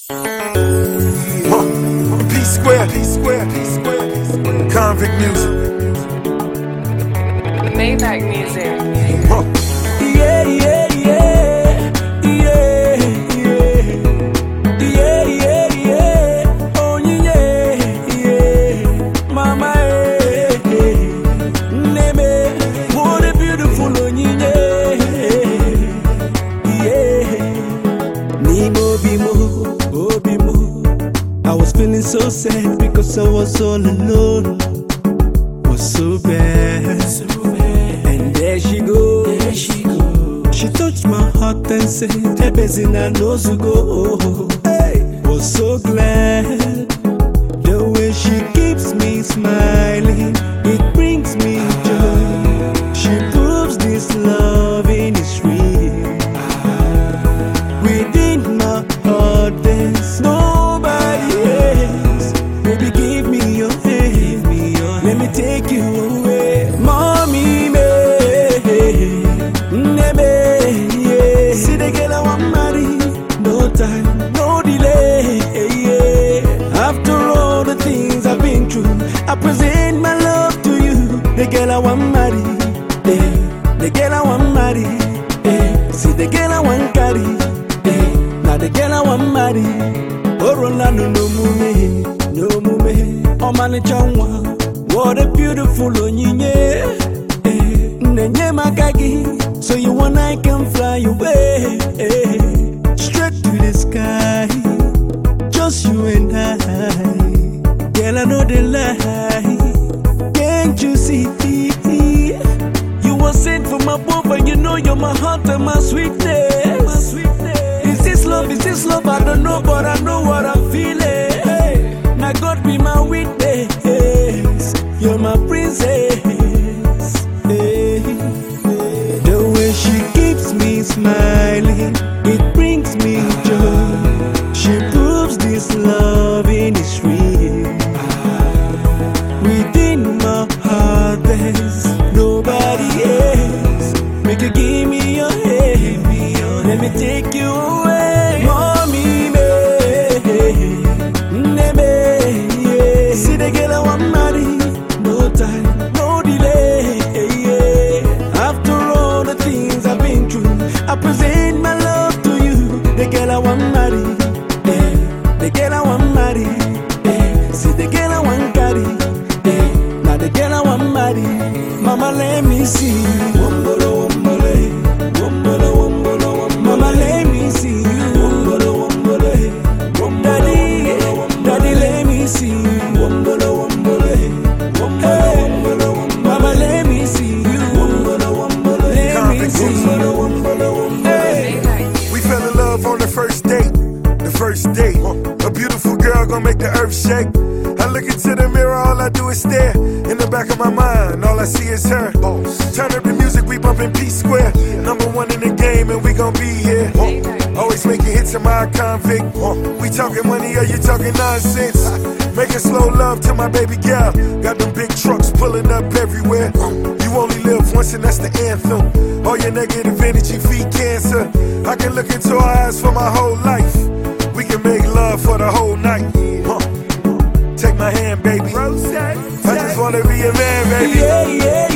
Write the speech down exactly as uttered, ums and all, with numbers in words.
Huh. P Square, P Square, P Square, P Square. Convict music. Maybach music. Huh. Yeah, yeah, yeah, yeah, yeah, yeah, yeah, yeah. Oh yeah, yeah, mama, eh, eh. Neme, what a beautiful oh yeah, yeah. Nimo bimo, oh bimo. I was feeling so sad because I was all alone. Was so bad, so bad. And there she goes, there she goes. She touched my heart and said, "Hey, Bezina knows to go." Hey, was so glad the way she keeps me smiling. It brings me joy. She proves this loving is real. Within my heart, there's nobody else. Baby, give me your hand. Let me take you away, mommy, me, neme, yeah. See the girl I want marry, no time, no delay, yeah. After all the things I've been through, I present my love to you. The girl I want marry, yeah. The girl I want marry, yeah. See the girl I want carry, yeah. Now the girl I want marry. Oh, Rolando, no mume, no mume, oh man, it's one. What a beautiful onyinye, eh, nenye makagi, so you and I can fly away, eh, straight to the sky, just you and I. Girl, I know the lie, can't you see? You were sent from above, and you know you're my heart and my sweetness. My sweetness. Is this love? Is this love? I don't know, but I know what I'm feeling. Hey, now God be my witness. You're my princess, hey. The way she keeps me smiling, it brings me joy. She proves this loving is real. Within my heart, there's nobody else. Make you give me your hand, let me take you away, mommy, me, neme, yeah. See the girl I want marry. No time, no delay, yeah. After all the things I've been through, I present my love to you. The girl I want marry, yeah. The girl I want marry, yeah. See the girl I want carry, yeah. Now the girl I want marry. Mama, let me see. Wombolo, wombole, wombolo, wombolo, wombolo. Mama, let me see you. Wombolo, wombole, wombolo. Daddy, daddy, let me see you. Wombolo, wombole. Hey, mama, let me see you. Let me see you. Hey. We fell in love on the first date. The first date. A beautiful girl gonna make the earth shake. I look into the mirror, all I do is stare. In the back of my mind, all I see is her. Turn up the music, we bumpin' P Square. Number one in the game, and we gon' be here. Always making hits in my convict. We talking money, or you talking nonsense? Making slow love to my baby girl. Got them big trucks pulling up everywhere. You only live once, and that's the anthem. All your negative energy feed cancer. I can look into her eyes for my whole life. We can make love for the whole night. Huh. Take my hand, baby. I just wanna be a man, baby. Yeah, yeah.